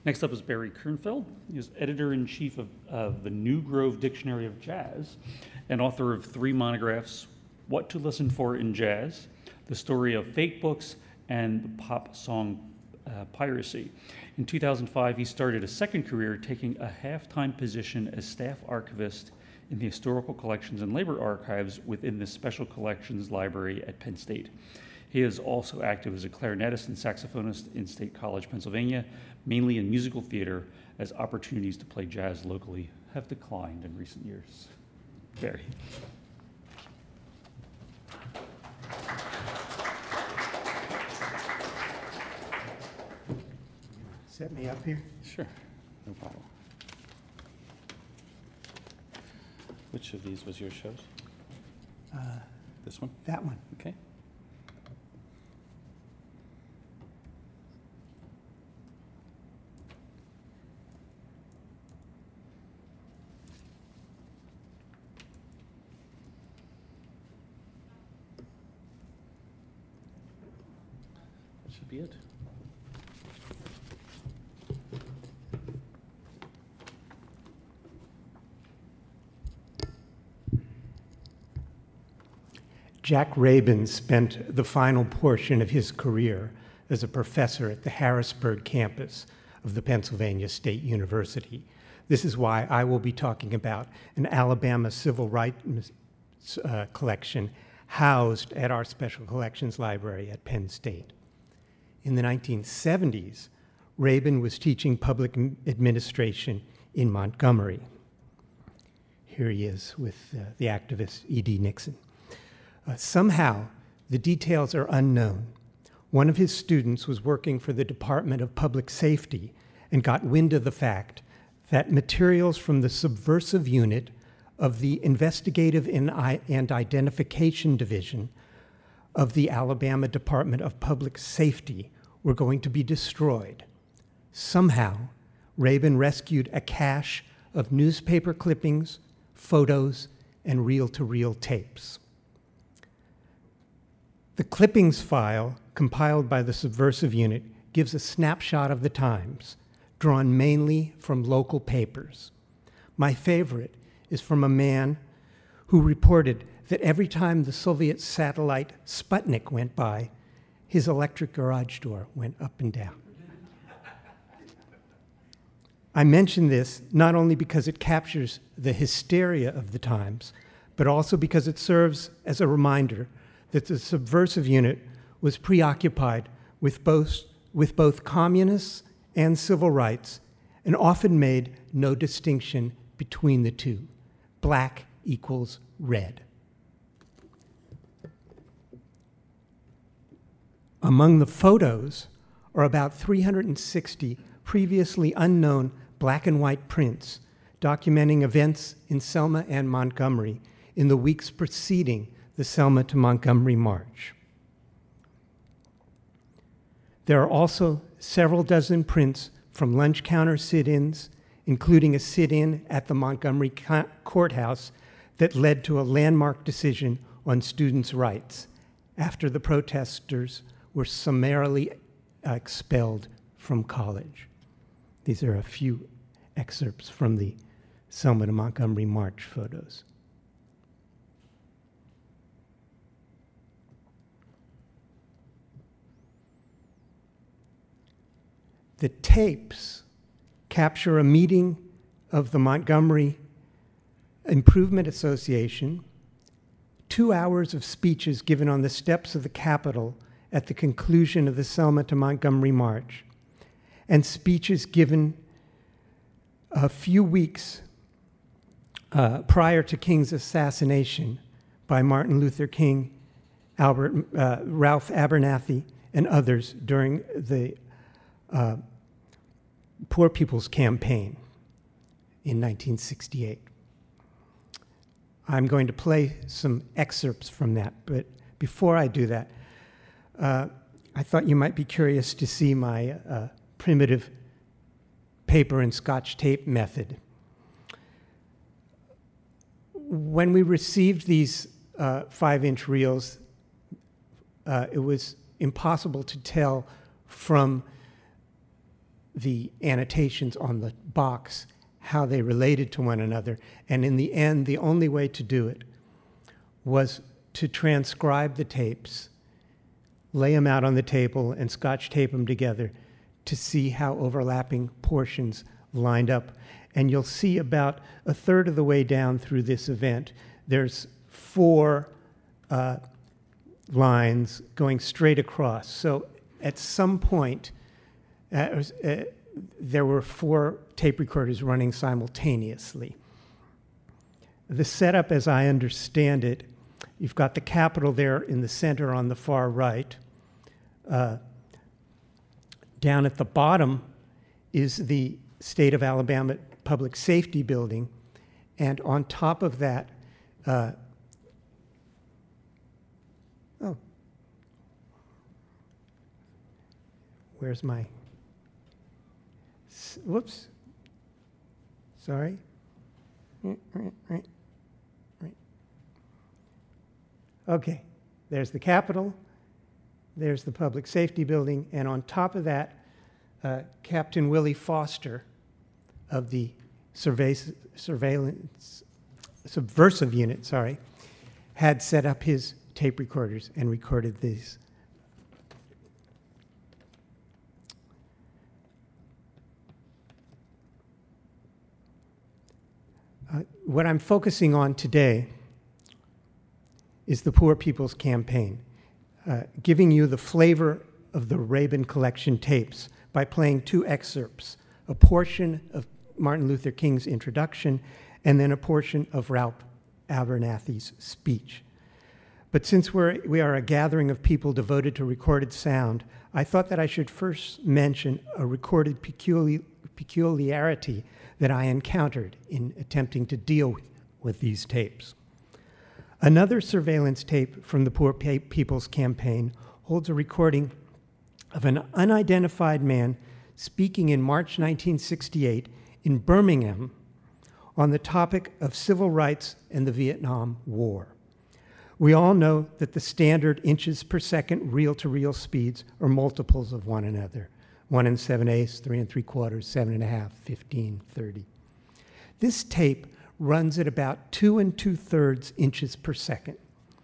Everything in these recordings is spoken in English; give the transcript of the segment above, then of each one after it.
Next up is Barry Kernfeld. He is editor-in-chief of the New Grove Dictionary of Jazz and author of 3 monographs, What to Listen For in Jazz, The Story of Fake Books, and the Pop Song Piracy. In 2005, he started a second career taking a half-time position as staff archivist in the Historical Collections and Labor Archives within the Special Collections Library at Penn State. He is also active as a clarinetist and saxophonist in State College, Pennsylvania, mainly in musical theater, as opportunities to play jazz locally have declined in recent years. Barry. Set me up here? Sure, no problem. Which of these was your shows? This one? That one. Okay. That should be it. Jack Rabin spent the final portion of his career as a professor at the Harrisburg campus of the Pennsylvania State University. This is why I will be talking about an Alabama civil rights collection housed at our Special Collections Library at Penn State. In the 1970s, Rabin was teaching public administration in Montgomery. Here he is with the activist E.D. Nixon. Somehow, the details are unknown. One of his students was working for the Department of Public Safety and got wind of the fact that materials from the subversive unit of the Investigative and Identification Division of the Alabama Department of Public Safety were going to be destroyed. Somehow, Rabin rescued a cache of newspaper clippings, photos, and reel-to-reel tapes. The clippings file, compiled by the subversive unit, gives a snapshot of the times, drawn mainly from local papers. My favorite is from a man who reported that every time the Soviet satellite Sputnik went by, his electric garage door went up and down. I mention this not only because it captures the hysteria of the times, but also because it serves as a reminder that the subversive unit was preoccupied with both communists and civil rights, and often made no distinction between the two. Black equals red. Among the photos are about 360 previously unknown black and white prints documenting events in Selma and Montgomery in the weeks preceding the Selma to Montgomery March. There are also several dozen prints from lunch counter sit-ins, including a sit-in at the Montgomery courthouse that led to a landmark decision on students' rights after the protesters were summarily expelled from college. These are a few excerpts from the Selma to Montgomery March photos. The tapes capture a meeting of the Montgomery Improvement Association, 2 hours of speeches given on the steps of the Capitol at the conclusion of the Selma to Montgomery March, and speeches given a few weeks prior to King's assassination by Martin Luther King, Ralph Abernathy, and others during the Poor People's Campaign in 1968. I'm going to play some excerpts from that, but before I do that, I thought you might be curious to see my primitive paper and Scotch tape method. When we received these 5-inch reels, it was impossible to tell from the annotations on the box, how they related to one another. And in the end, the only way to do it was to transcribe the tapes, lay them out on the table, and Scotch tape them together to see how overlapping portions lined up. And you'll see about a third of the way down through this event, there's 4 lines going straight across. So at some point, there were 4 tape recorders running simultaneously. The setup, as I understand it, you've got the Capitol there in the center on the far right. Down at the bottom is the State of Alabama Public Safety Building, and on top of that, where's my, whoops, sorry. Right. Okay, there's the Capitol, there's the Public Safety Building, and on top of that, Captain Willie Foster of the Subversive Unit, had set up his tape recorders and recorded these. What I'm focusing on today is the Poor People's Campaign, giving you the flavor of the Rabin collection tapes by playing 2 excerpts, a portion of Martin Luther King's introduction and then a portion of Ralph Abernathy's speech. But since we are a gathering of people devoted to recorded sound, I thought that I should first mention a recorded peculiarity that I encountered in attempting to deal with these tapes. Another surveillance tape from the Poor People's Campaign holds a recording of an unidentified man speaking in March 1968 in Birmingham on the topic of civil rights and the Vietnam War. We all know that the standard inches per second reel-to-reel speeds are multiples of one another. 1 7/8, 3 3/4, 7 1/2, 15, 30. This tape runs at about 2 2/3 inches per second.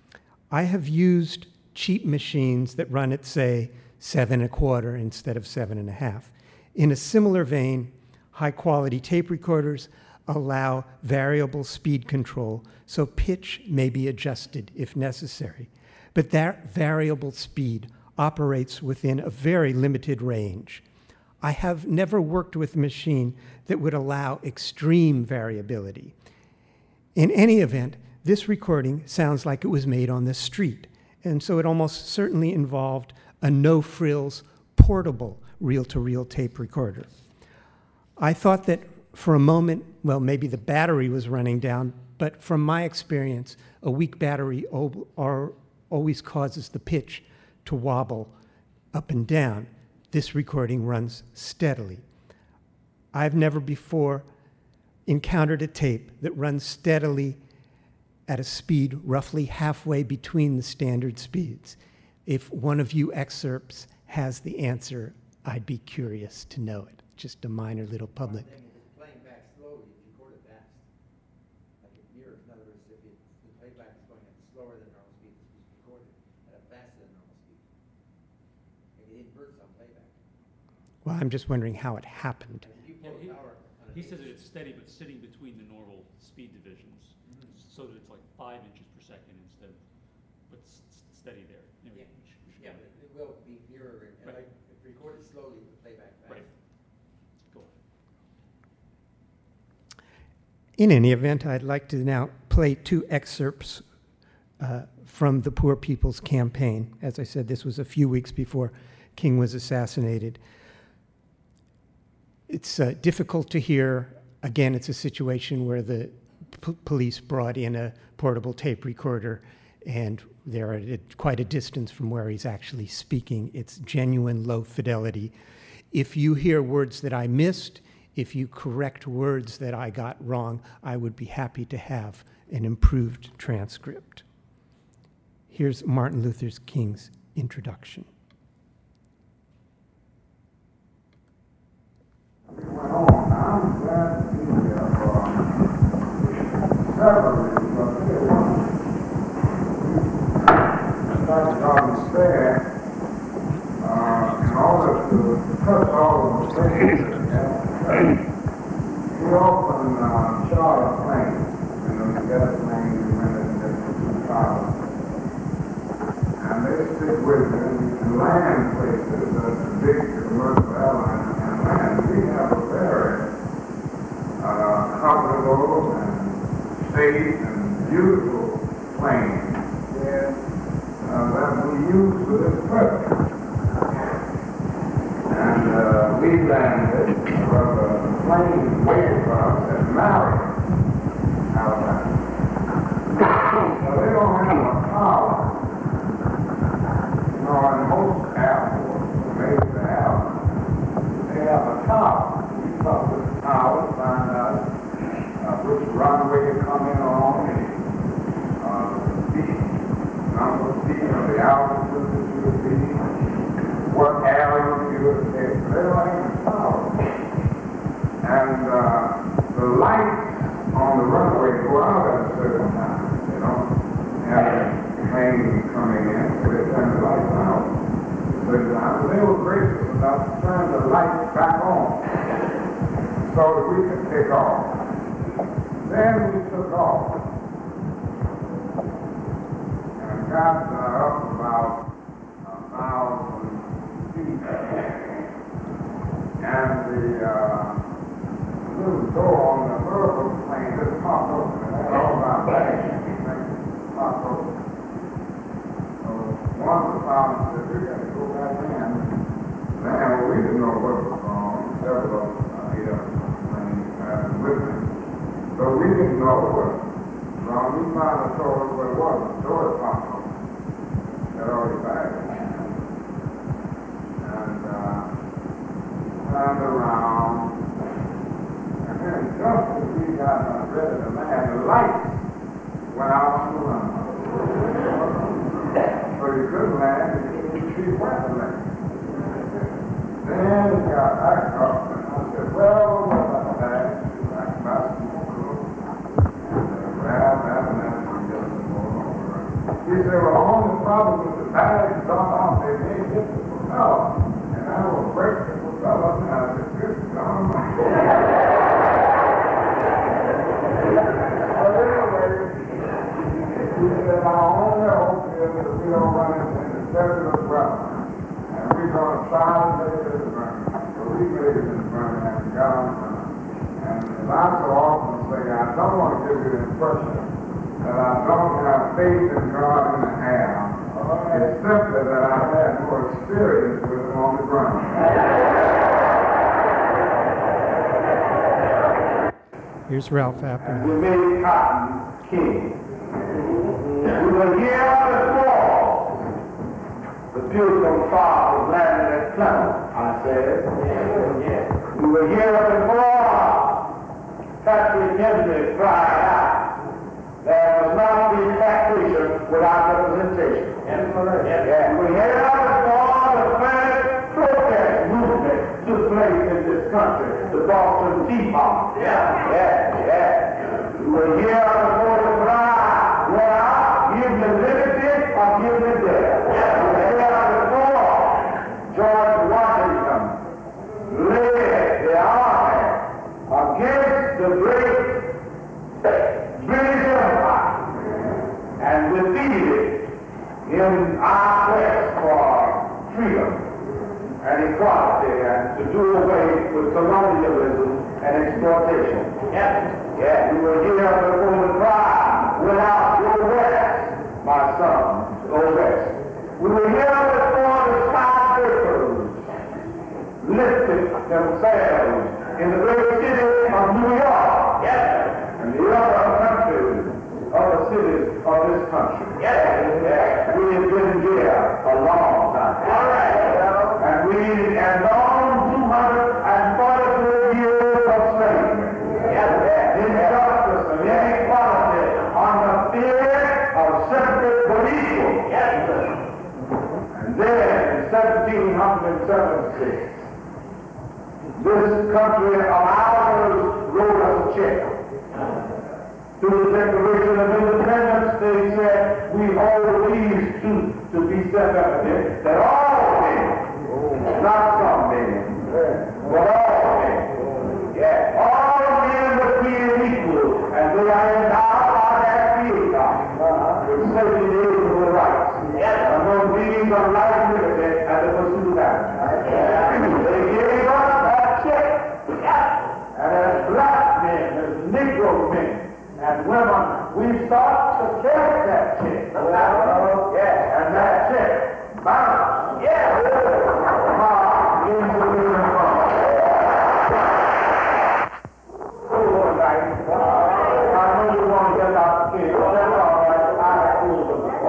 I have used cheap machines that run at, say, 7 1/4 instead of 7 1/2. In a similar vein, high-quality tape recorders allow variable speed control, so pitch may be adjusted if necessary. But that variable speed operates within a very limited range. I have never worked with a machine that would allow extreme variability. In any event, this recording sounds like it was made on the street, and so it almost certainly involved a no-frills, portable reel-to-reel tape recorder. I thought that for a moment, well, maybe the battery was running down, but from my experience, a weak battery always causes the pitch to wobble up and down. This recording runs steadily. I've never before encountered a tape that runs steadily at a speed roughly halfway between the standard speeds. If one of you excerpts has the answer, I'd be curious to know it. Just a minor little public. One thing is playing back slowly, you record it fast. Like it mirrors, in other words, if the playback is going at slower than normal speed, it's recorded at a faster than normal speed. It inverts on playback. Well, I'm just wondering how it happened. If you pull the power on a He says that tape, it's steady, but sitting between the normal speed divisions, so that it's like 5 inches per second instead of, but steady there. Anyway, Yeah. we should yeah, go but it will be mirroring. And Right. like, if recorded slowly, the playback fast. Right. Go on. In any event, I'd like to now play 2 excerpts from the Poor People's Campaign. As I said, this was a few weeks before King was assassinated. It's difficult to hear. Again, it's a situation where the police brought in a portable tape recorder, and they're at quite a distance from where he's actually speaking. It's genuine low fidelity. If you hear words that I missed, if you correct words that I got wrong, I would be happy to have an improved transcript. Here's Martin Luther King's introduction. never really, but there was. Like God said, in order to touch all of the things that he had to touch, he often chartered a plane, and when he got a plane, he went in there for 2 hours. And they stick with him. You can land places, the big commercial airlines can land. We have a very comfortable and safe and beautiful plane that we use for this purpose. And we landed, the plane waited for us at Maui, Alabama. So they don't have a tower. In most airports, maybe they have a tower. You talk to the tower to find out which runway you come in on, the speed, number of feet, or the altitude that you would be, what area you would take. They don't have a tower. And the lights on the runway go out at a certain time. They don't have a plane coming in, so they turn the lights out. But they were gracious enough to turn the lights back on so that we could take off. Then we took off and got up about 1,000 feet. And the little door on the airplane just popped open. And had all my bags popped open. One of the pilots said, "We got to go back in." Man, we didn't know what was wrong. Several of us here with me. But we didn't know what was wrong. We finally told us what it was. The door popped open. Got all your bags. And turned around. And then just as we got ready to land, the lights went out on the runway. So you couldn't land, you couldn't see where to land. Then we got back up, and I said, "Well, what about that?" She was like, "About some more cool." And grabbed that, and then we just rolled over. He said, "Well, the only problem with the bags drop out, they may hit the propeller, and I will break the propeller." And I said, "Good God." But anyway, he said, "Our only hope is that we don't run into the desert of weather. And we're going to try to make it in the burning." So we made it in the burning and got on the burning. And as I so often say, I don't want to give you the impression that I don't have faith in God in the air. It's simply that I've had more experience with him on the ground. Here's Ralph Appel. We made Cotton king. We were here before the beautiful flower was landed at Plymouth, I said. We were here before Patrick Henry cried out, "There must not be taxation without representation." We were here before the first protest movement took place in this country, the Boston Tea Party. We were here before the cry went out, "Give me liberty or give me death." We were here before George Washington led the army against the great British Empire and defeated in our quest for freedom and equality and to do away with colonialism and exploitation. We were here before the cry went out, "Go west, my son, go west." We were here before the skyscrapers lifted themselves in the great city of New York and the other countries, other cities of this country. We have been here a long time. And on 244 years of slavery, injustice and inequality on the fear of separate but equal. And then in 1776, this country of ours wrote us a check. to the Declaration of Independence, they said, we hold these truths to be self-evident, that all men, not some men, but all men, all men are created equal, and they are endowed by their Creator with certain inalienable rights. Among these are life, liberty, and the pursuit of happiness. They gave us that check. And as black men, as Negro men, and women, we start to carry that check. And that check bounce. Into the I know you want to get out the kid, but that's all right. I have fools of it.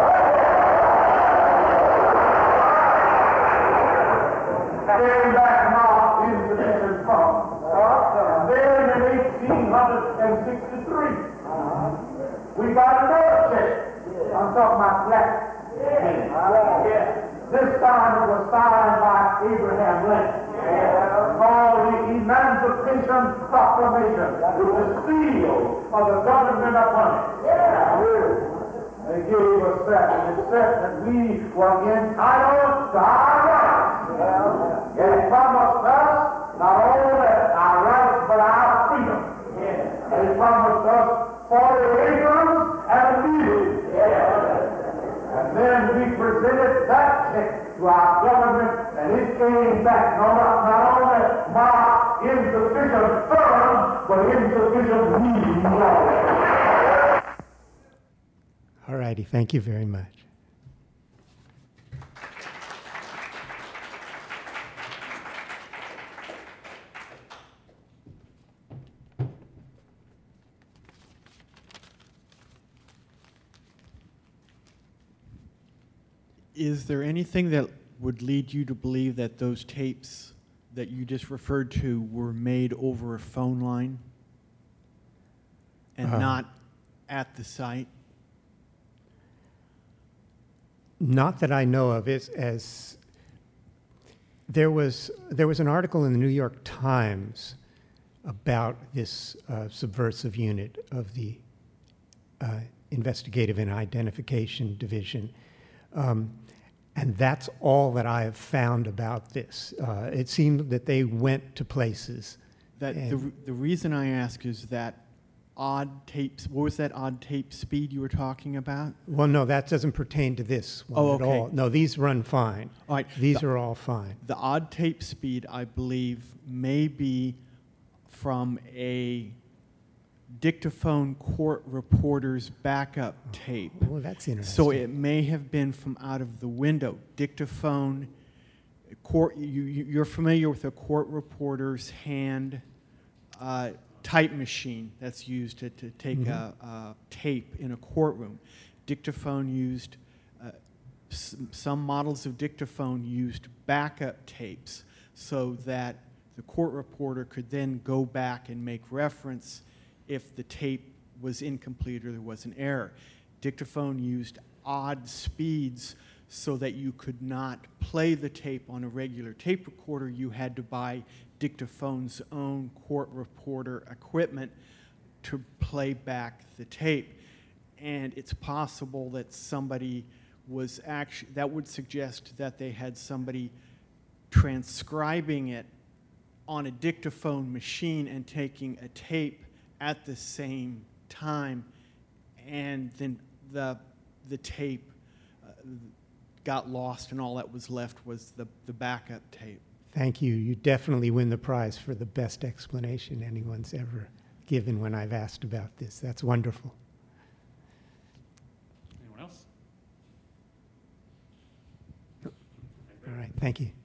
Came back now insufficient funds. And then in 1863, we got another check. I'm talking about black men. This time it was signed by Abraham Lincoln. Called the Emancipation Proclamation with the seal of the government upon it. They gave us that, and it said that we were entitled to our rights. It promised us not only our rights, but our freedom. It promised us 40 acres and a field. And then we presented that check to our government, and it came back not only marked insufficient funds, but insufficient means. All righty, thank you very much. Is there anything that would lead you to believe that those tapes that you just referred to were made over a phone line and not at the site? Not that I know of. As there was an article in the New York Times about this subversive unit of the Investigative and Identification Division. And that's all that I have found about this. It seemed that they went to places. The reason I ask is that odd tapes, what was that odd tape speed you were talking about? Well, no, that doesn't pertain to this one at all. No, these run fine. All right. These are all fine. The odd tape speed, I believe, may be from a dictaphone court reporter's backup tape. Well, that's interesting. So it may have been from out of the window. Dictaphone, court. You're familiar with a court reporter's hand type machine that's used to take a tape in a courtroom. Dictaphone used, some models of dictaphone used backup tapes so that the court reporter could then go back and make reference if the tape was incomplete or there was an error. Dictaphone used odd speeds so that you could not play the tape on a regular tape recorder. You had to buy Dictaphone's own court reporter equipment to play back the tape. And it's possible that somebody was actually, that would suggest that they had somebody transcribing it on a dictaphone machine and taking a tape at the same time, and then the tape got lost, and all that was left was the backup tape. Thank you. You definitely win the prize for the best explanation anyone's ever given when I've asked about this. That's wonderful. Anyone else? All right, thank you.